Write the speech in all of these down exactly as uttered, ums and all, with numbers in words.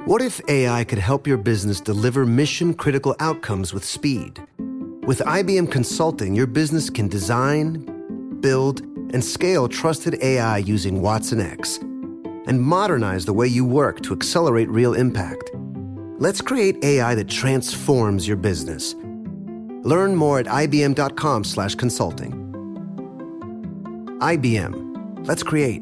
What if A I could help your business deliver mission-critical outcomes with speed? With I B M Consulting, your business can design, build, and scale trusted A I using Watson X and modernize the way you work to accelerate real impact. Let's create A I that transforms your business. Learn more at ibm.com slash consulting. I B M. Let's create.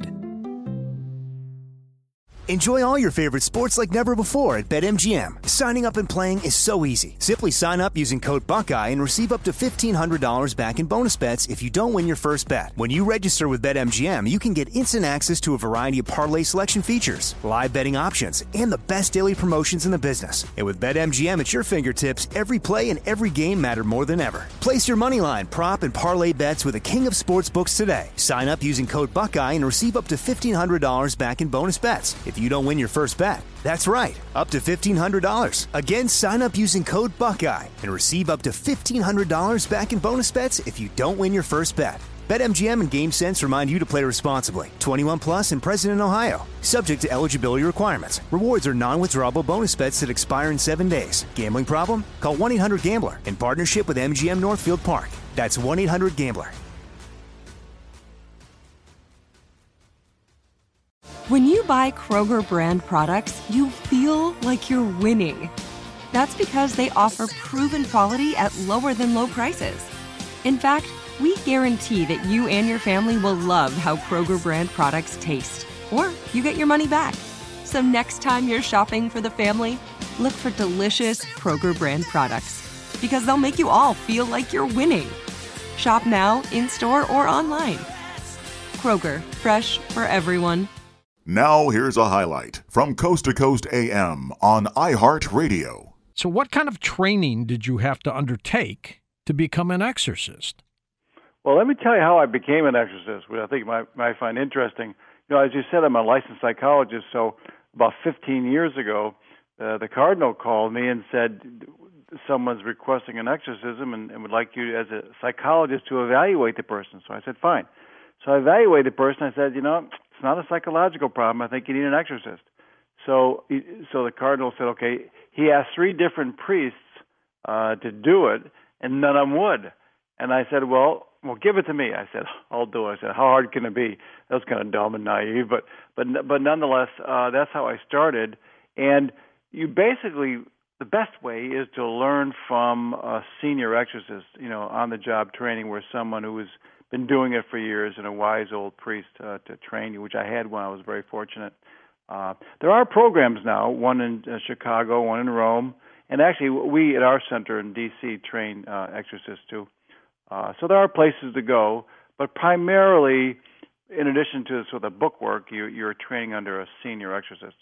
Enjoy all your favorite sports like never before at BetMGM. Signing up and playing is so easy. Simply sign up using code Buckeye and receive up to fifteen hundred dollars back in bonus bets if you don't win your first bet. When you register with BetMGM, you can get instant access to a variety of parlay selection features, live betting options, and the best daily promotions in the business. And with BetMGM at your fingertips, every play and every game matter more than ever. Place your moneyline, prop, and parlay bets with the king of sportsbooks today. Sign up using code Buckeye and receive up to fifteen hundred dollars back in bonus bets if you don't win your first bet. That's right, up to fifteen hundred dollars. Again, sign up using code Buckeye and receive up to fifteen hundred dollars back in bonus bets if you don't win your first bet. BetMGM and GameSense remind you to play responsibly. twenty-one plus and present in Ohio. Subject to eligibility requirements. Rewards are non-withdrawable bonus bets that expire in seven days. Gambling problem? Call one eight hundred gambler in partnership with M G M Northfield Park. That's one eight hundred gambler. When you buy Kroger brand products, you feel like you're winning. That's because they offer proven quality at lower than low prices. In fact, we guarantee that you and your family will love how Kroger brand products taste, or you get your money back. So next time you're shopping for the family, look for delicious Kroger brand products, because they'll make you all feel like you're winning. Shop now, in-store, or online. Kroger, fresh for everyone. Now here's a highlight from Coast to Coast A M on iHeartRadio. So what kind of training did you have to undertake to become an exorcist? Well, let me tell you how I became an exorcist, which I think you might, might find interesting. You know, as you said, I'm a licensed psychologist, so about fifteen years ago, uh, the cardinal called me and said, someone's requesting an exorcism and, and would like you as a psychologist to evaluate the person. So I said, fine. So I evaluated the person. I said, you know, it's not a psychological problem. I think you need an exorcist. So, so the cardinal said, okay. He asked three different priests uh, to do it, and none of them would. And I said, well, well, give it to me. I said, I'll do it. I said, how hard can it be? That was kind of dumb and naive, but but but nonetheless, uh, that's how I started. And you basically, the best way is to learn from a senior exorcist, you know, on-the-job training, where someone who has been doing it for years and a wise old priest uh, to train you, which I had when I was very fortunate. Uh, there are programs now, one in uh, Chicago, one in Rome, and actually we at our center in D C train uh, exorcists too. Uh, so there are places to go, but primarily, in addition to sort of book work, you, you're training under a senior exorcist.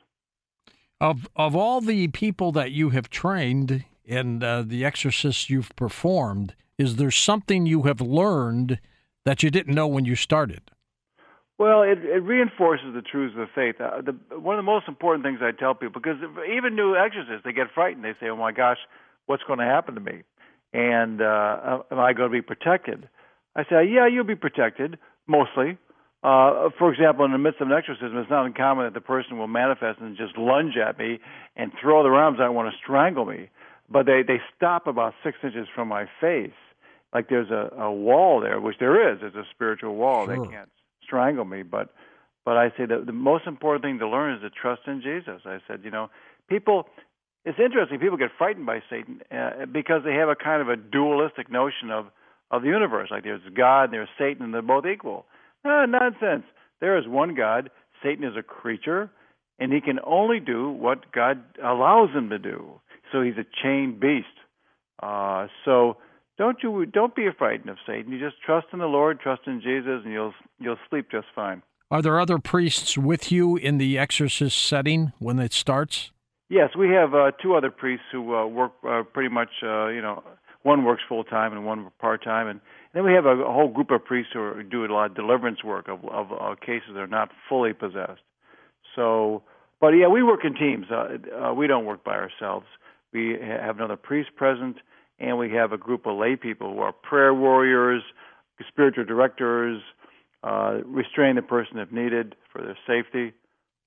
Of of all the people that you have trained and uh, the exorcists you've performed, is there something you have learned that you didn't know when you started? Well, it, it reinforces the truths of the faith. Uh, the, one of the most important things I tell people, because even new exorcists, they get frightened. They say, oh, my gosh, what's going to happen to me? And uh, am I going to be protected? I say, yeah, you'll be protected, mostly. Uh, for example, in the midst of an exorcism, it's not uncommon that the person will manifest and just lunge at me and throw their arms out and want to strangle me. But they, they stop about six inches from my face. Like there's a, a wall there, which there is. There's a spiritual wall. Sure. They can't strangle me. But but I say that the most important thing to learn is to trust in Jesus. I said, you know, people, it's interesting. People get frightened by Satan uh, because they have a kind of a dualistic notion of, of the universe. Like there's God and there's Satan and they're both equal. Ah, nonsense. There is one God. Satan is a creature, and he can only do what God allows him to do. So he's a chained beast. Uh, so don't you don't be frightened of Satan. You just trust in the Lord, trust in Jesus, and you'll you'll sleep just fine. Are there other priests with you in the exorcist setting when it starts? Yes, we have uh, two other priests who uh, work uh, pretty much. Uh, you know, one works full time and one part time, and then we have a, a whole group of priests who are, do a lot of deliverance work of, of, of cases that are not fully possessed. So, but yeah, we work in teams. Uh, uh, we don't work by ourselves. We have another priest present, and we have a group of lay people who are prayer warriors, spiritual directors, uh, restrain the person if needed for their safety.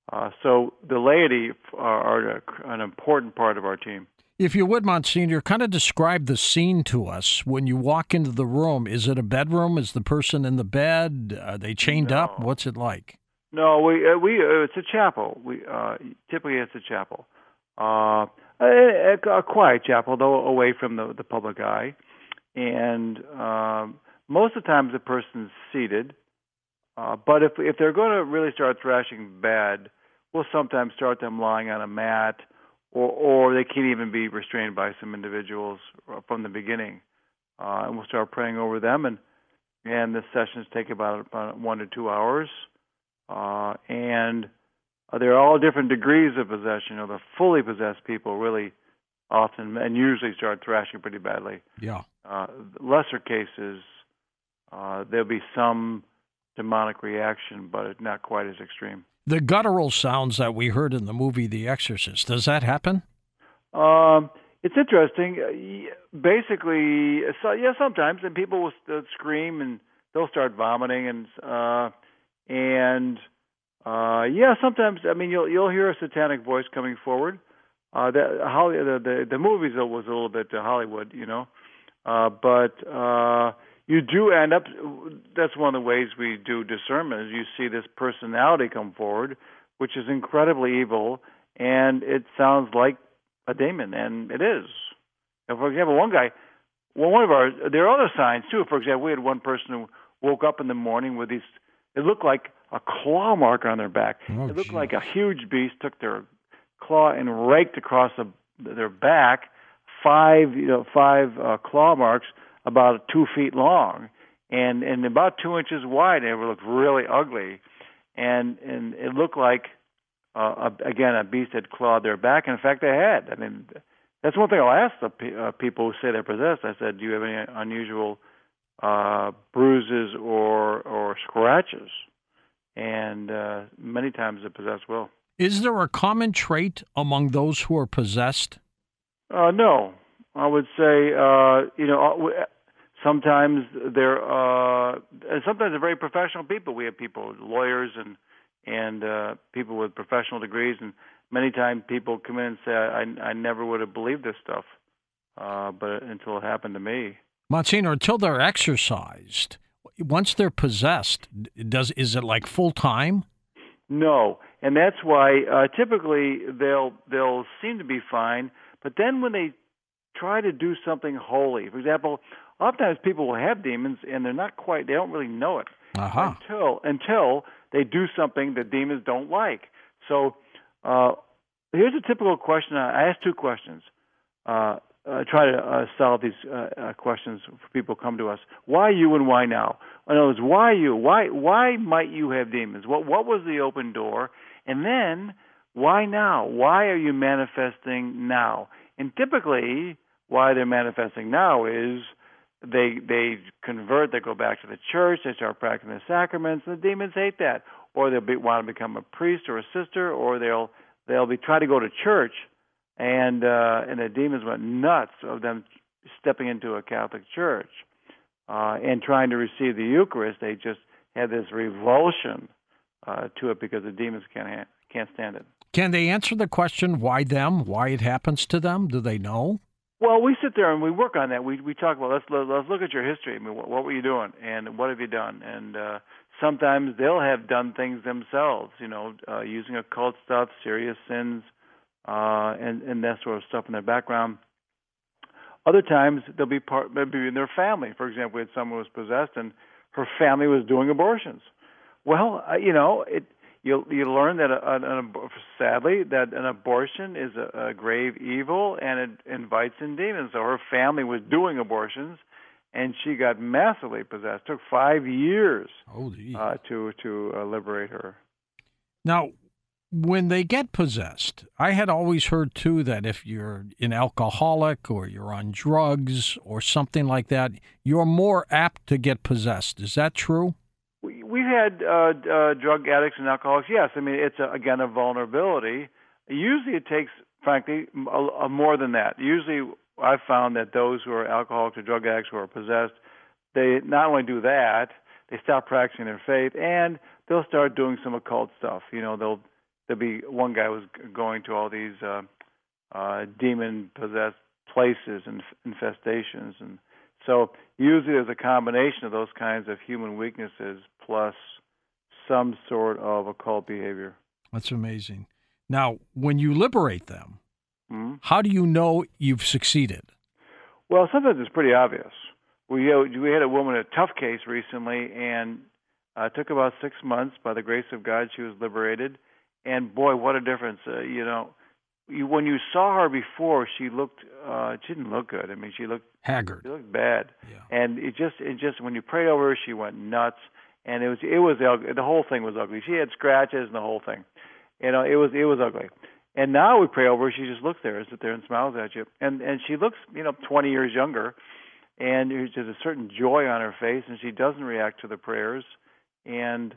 Uh, so the laity are, are an important part of our team. If you would, Monsignor, kind of describe the scene to us when you walk into the room. Is it a bedroom? Is the person in the bed? Are they chained No. up? What's it like? No, we uh, we uh, it's a chapel. We uh, typically it's a chapel, uh, a, a quiet chapel though, away from the, the public eye, and um, most of the times the person's seated. Uh, but if if they're going to really start thrashing bad, we'll sometimes start them lying on a mat. Or, or they can't even be restrained by some individuals from the beginning, uh, and we'll start praying over them. And and the sessions take about, about one to two hours, uh, and there are all different degrees of possession. You know, the fully possessed people really often and usually start thrashing pretty badly. Yeah. Uh, lesser cases, uh, there'll be some demonic reaction, but not quite as extreme. The guttural sounds that we heard in the movie The Exorcist, does that happen? Um, it's interesting. Basically, so, yeah, sometimes, and people will st- scream and they'll start vomiting, and uh, and uh, yeah, sometimes. I mean, you'll you'll hear a satanic voice coming forward. Uh, that Holly, the, the the movies was a little bit uh, Hollywood, you know, uh, but. Uh, You do end up, that's one of the ways we do discernment, is you see this personality come forward, which is incredibly evil, and it sounds like a demon, and it is. And for example, one guy, well, one of our, there are other signs too. For example, we had one person who woke up in the morning with these, it looked like a claw mark on their back. Oh, it looked geez. like a huge beast took their claw and raked across the, their back, five, you know, five uh, claw marks, about two feet long, and and about two inches wide. And it looked really ugly, and and it looked like uh, a, again a beast had clawed their back. And in fact, they had. I mean, that's one thing I'll ask the uh, people who say they're possessed. I said, "Do you have any unusual uh, bruises or or scratches?" And uh, many times the possessed will. Is there a common trait among those who are possessed? Uh, no, I would say uh, you know. Sometimes they're uh, and sometimes they're very professional people. We have people, lawyers, and and uh, people with professional degrees, and many times people come in and say, "I, I never would have believed this stuff, uh, but until it happened to me." Monsignor, until they're exorcised, once they're possessed, does is it like full time? No, and that's why uh, typically they'll they'll seem to be fine, but then when they try to do something holy, for example. Oftentimes people will have demons and they're not quite, they don't really know it uh-huh. until until they do something that demons don't like. So uh, here's a typical question. I ask two questions. Uh, uh, try to uh, solve these uh, uh, questions for people who come to us. Why you and why now? In other words, why you? Why why might you have demons? What what was the open door? And then why now? Why are you manifesting now? And typically why they're manifesting now is They they convert, they go back to the church, they start practicing the sacraments, and the demons hate that. Or they'll be, want to become a priest or a sister, or they'll they'll be try to go to church, and uh, and the demons went nuts of them stepping into a Catholic church uh, and trying to receive the Eucharist. They just had this revulsion uh, to it because the demons can't ha- can't stand it. Can they answer the question, why them, why it happens to them? Do they know? Well, we sit there and we work on that. We we talk about let's let's look at your history. I mean, what, what were you doing, and what have you done? And uh, sometimes they'll have done things themselves, you know, uh, using occult stuff, serious sins, uh, and and that sort of stuff in their background. Other times they'll be part maybe in their family. For example, we had someone who was possessed, and her family was doing abortions. Well, uh, you know, it. You you learn that a, an, sadly that an abortion is a, a grave evil and it invites in demons. So her family was doing abortions, and she got massively possessed. It took five years uh, to to uh, liberate her. Now, when they get possessed, I had always heard too that if you're an alcoholic or you're on drugs or something like that, you're more apt to get possessed. Is that true? We, we've had uh, uh, drug addicts and alcoholics. Yes, I mean it's a, again a vulnerability. Usually, it takes, frankly, a, a more than that. Usually, I've found that those who are alcoholics or drug addicts who are possessed, they not only do that, they stop practicing their faith, and they'll start doing some occult stuff. You know, they'll there'd be one guy was going to all these uh, uh, demon-possessed places and infestations, and so usually there's a combination of those kinds of human weaknesses plus some sort of occult behavior. That's amazing. Now, when you liberate them, mm-hmm. how do you know you've succeeded? Well, sometimes it's pretty obvious. We had, we had a woman, a tough case recently, and uh, it took about six months. By the grace of God, she was liberated. And boy, what a difference! Uh, you know, you, when you saw her before, she looked, uh, she didn't look good. I mean, she looked haggard. She looked bad. Yeah. And it just, it just, when you prayed over her, she went nuts. And it was, it was ugly. The whole thing was ugly. She had scratches and the whole thing. You know, it was, it was ugly. And now we pray over her. She just looks there, sits there, and smiles at you. And and she looks, you know, twenty years younger. And there's just a certain joy on her face, and she doesn't react to the prayers. And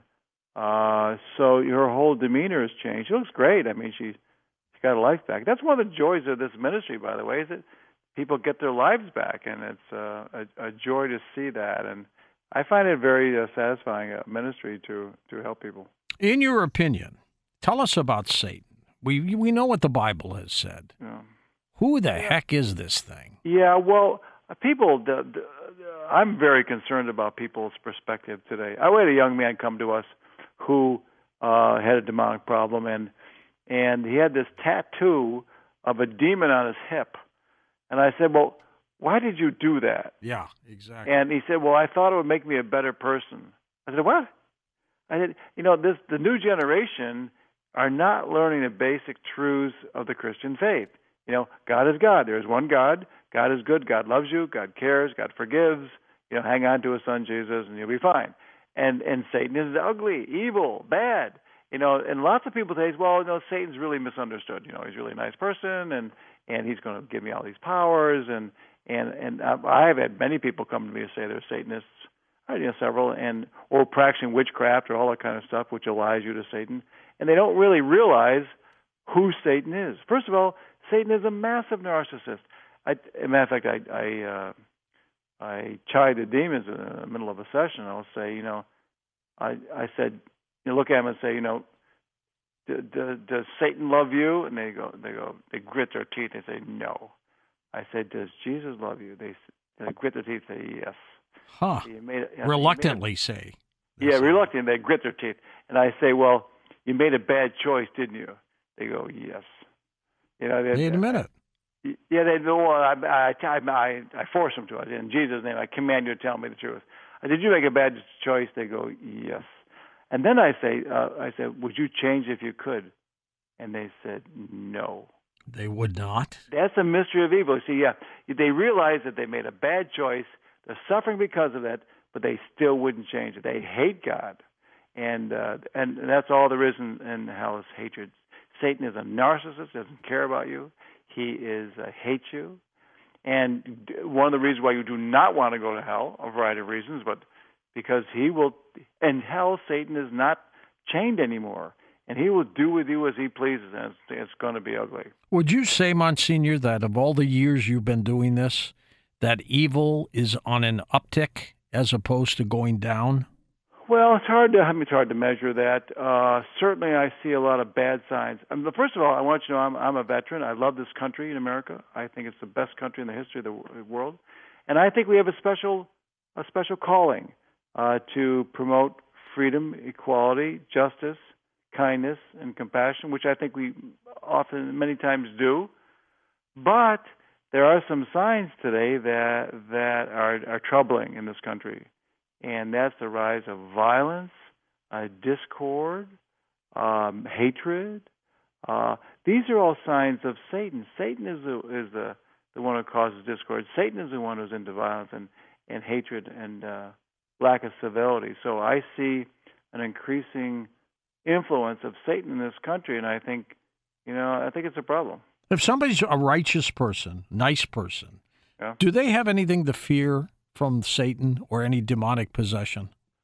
uh, so her whole demeanor has changed. She looks great. I mean, she, she's got her life back. That's one of the joys of this ministry, by the way, is that people get their lives back, and it's uh, a, a joy to see that. And I find it very uh, satisfying uh, ministry to, to help people. In your opinion, tell us about Satan. We we know what the Bible has said. Yeah. Who the heck is this thing? Yeah, well, people, the, the, I'm very concerned about people's perspective today. I had a young man come to us who uh, had a demonic problem, and and he had this tattoo of a demon on his hip. And I said, well, why did you do that? Yeah, exactly. And he said, well, I thought it would make me a better person. I said, what? I said, you know, this the new generation are not learning the basic truths of the Christian faith. You know, God is God. There is one God. God is good. God loves you. God cares. God forgives. You know, hang on to His Son Jesus, and you'll be fine. And and Satan is ugly, evil, bad. You know, and lots of people say, well, no, Satan's really misunderstood. You know, he's really a nice person, and and he's going to give me all these powers. And and and I have had many people come to me and say they're Satanists. I you know several, and or practicing witchcraft or all that kind of stuff, which allies you to Satan. And they don't really realize who Satan is. First of all, Satan is a massive narcissist. I, as a matter of fact, I I, uh, I chide the demons in the middle of a session. I'll say, you know, I I said, you know, look at them and say, you know, does Satan love you? And they go, they go, they grit their teeth. They say, no. I said, does Jesus love you? They, they grit their teeth. Say, yes. Huh? You made it, you know, reluctantly you say. Yeah, reluctantly. They grit their teeth, and I say, well, you made a bad choice, didn't you? They go, yes. You know, they, Wait a minute. I, yeah, they go. Well, I, I, I, I force them to. I in Jesus' name, I command you to tell me the truth. I, Did you make a bad choice? They go, yes. And then I say, uh, I said, would you change if you could? And they said, no. They would not. That's a mystery of evil. See, yeah, they realize that they made a bad choice. They're suffering because of it, but they still wouldn't change it. They hate God. And uh, and that's all there is in, in hell is hatred. Satan is a narcissist, doesn't care about you. He is uh, hates you. And one of the reasons why you do not want to go to hell, a variety of reasons, but because he will, in hell, Satan is not chained anymore. And he will do with you as he pleases, and it's, it's going to be ugly. Would you say, Monsignor, that of all the years you've been doing this, that evil is on an uptick as opposed to going down? Well, it's hard to I mean, it's hard to measure that. Uh, certainly, I see a lot of bad signs. I mean, first of all, I want you to know I'm, I'm a veteran. I love this country in America. I think it's the best country in the history of the world, and I think we have a special a special calling uh, to promote freedom, equality, justice, kindness, and compassion, which I think we often, many times do. But there are some signs today that that are, are troubling in this country. And that's the rise of violence, uh, discord, um, hatred. Uh, these are all signs of Satan. Satan is the is the, the one who causes discord. Satan is the one who's into violence and, and hatred and uh, lack of civility. So I see an increasing influence of Satan in this country, and I think, you know, I think it's a problem. If somebody's a righteous person, nice person, yeah. do they have anything to fear from Satan or any demonic possession?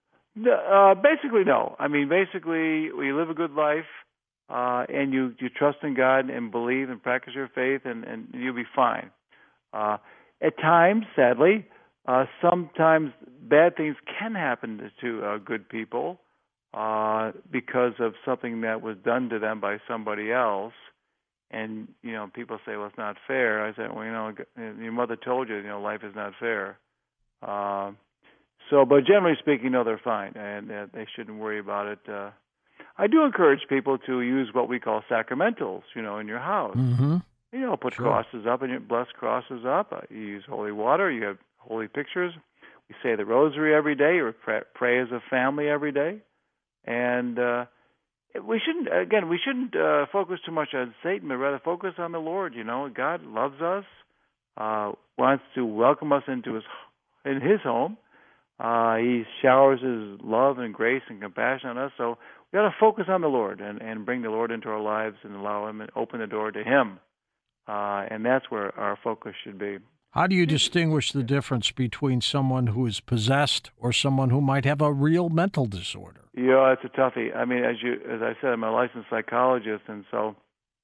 Uh, basically, no. I mean, basically, we live a good life, uh, and you, you trust in God and believe and practice your faith, and, and you'll be fine. Uh, at times, sadly, uh, sometimes bad things can happen to uh, good people, uh, because of something that was done to them by somebody else. And, you know, people say, well, it's not fair. I said, well, you know, your mother told you, you know, life is not fair. Uh, so, but generally speaking, no, they're fine, and uh, they shouldn't worry about it. Uh, I do encourage people to use what we call sacramentals, you know, in your house. Mm-hmm. You know, put Sure. crosses up and you bless crosses up. Uh, you use holy water. You have holy pictures. We say the rosary every day, or pray, pray as a family every day. And uh, we shouldn't, again, we shouldn't uh, focus too much on Satan, but rather focus on the Lord. You know, God loves us, uh, wants to welcome us into his in His home. Uh, he showers His love and grace and compassion on us. So we got to focus on the Lord and, and bring the Lord into our lives and allow Him and open the door to Him. Uh, and that's where our focus should be. How do you distinguish the difference between someone who is possessed or someone who might have a real mental disorder? Yeah, you know, it's a toughie. I mean, as you, as I said, I'm a licensed psychologist, and so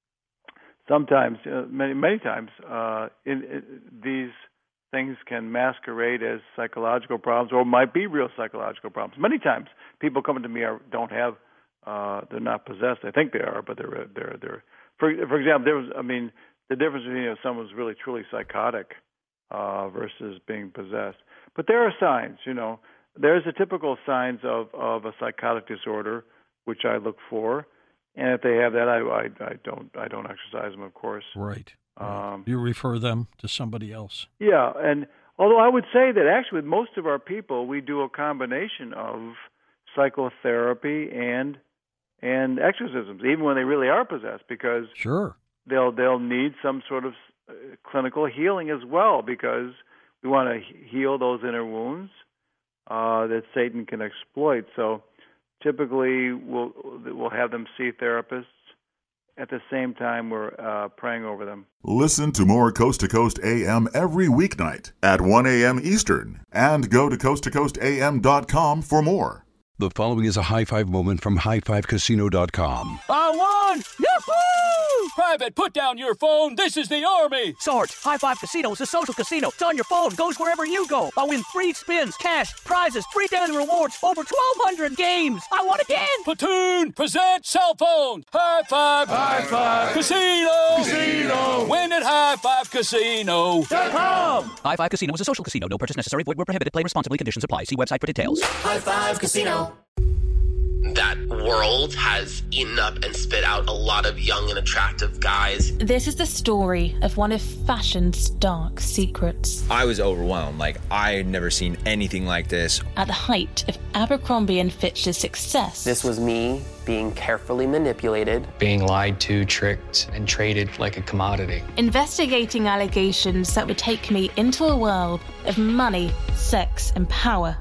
sometimes, uh, many, many times, uh, in, in, these things can masquerade as psychological problems, or might be real psychological problems. Many times, people coming to me are don't have, uh, they're not possessed. I think they are, but they're they're they're. For for example, there was, I mean, the difference between, you know, someone's really truly psychotic uh, versus being possessed. But there are signs, you know. There's the typical signs of, of a psychotic disorder, which I look for, and if they have that, I, I, I don't I don't exercise them, of course. Right. right. Um, you refer them to somebody else. Yeah, and although I would say that actually with most of our people, we do a combination of psychotherapy and and exorcisms, even when they really are possessed, because Sure. they'll they'll need some sort of uh, clinical healing as well, because we want to heal those inner wounds uh, that Satan can exploit. So typically we'll we'll have them see therapists. At the same time, we're uh, praying over them. Listen to more Coast to Coast A M every weeknight at one a.m. Eastern, and go to coast to coast a m dot com for more. The following is a high five moment from high five casino dot com. I won! Yahoo! Private, put down your phone. This is the Army. Sarge, High Five Casino is a social casino. It's on your phone. Goes wherever you go. I win free spins, cash, prizes, free daily rewards, over twelve hundred games. I won again. Platoon, present cell phone. High Five. High Five. Casino. Casino. Win at high five casino dot com. High Five Casino is a social casino. No purchase necessary. Void where prohibited. Play responsibly. Conditions apply. See website for details. High Five Casino. That world has eaten up and spit out a lot of young and attractive guys. This is the story of one of fashion's dark secrets. I was overwhelmed. Like, I had never seen anything like this. At the height of Abercrombie and Fitch's success. This was me being carefully manipulated. Being lied to, tricked, and traded like a commodity. Investigating allegations that would take me into a world of money, sex, and power.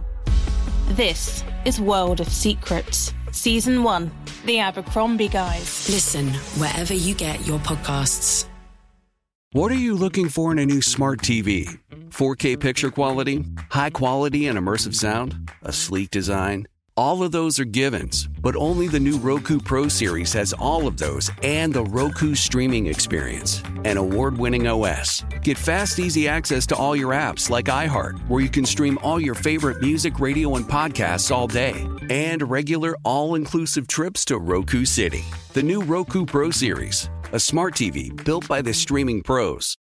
This is World of Secrets, Season one, The Abercrombie Guys. Listen wherever you get your podcasts. What are you looking for in a new smart T V? four K picture quality? High quality and immersive sound? A sleek design? All of those are givens, but only the new Roku Pro Series has all of those and the Roku streaming experience, an award-winning O S. Get fast, easy access to all your apps like iHeart, where you can stream all your favorite music, radio, and podcasts all day, and regular all-inclusive trips to Roku City. The new Roku Pro Series, a smart T V built by the streaming pros.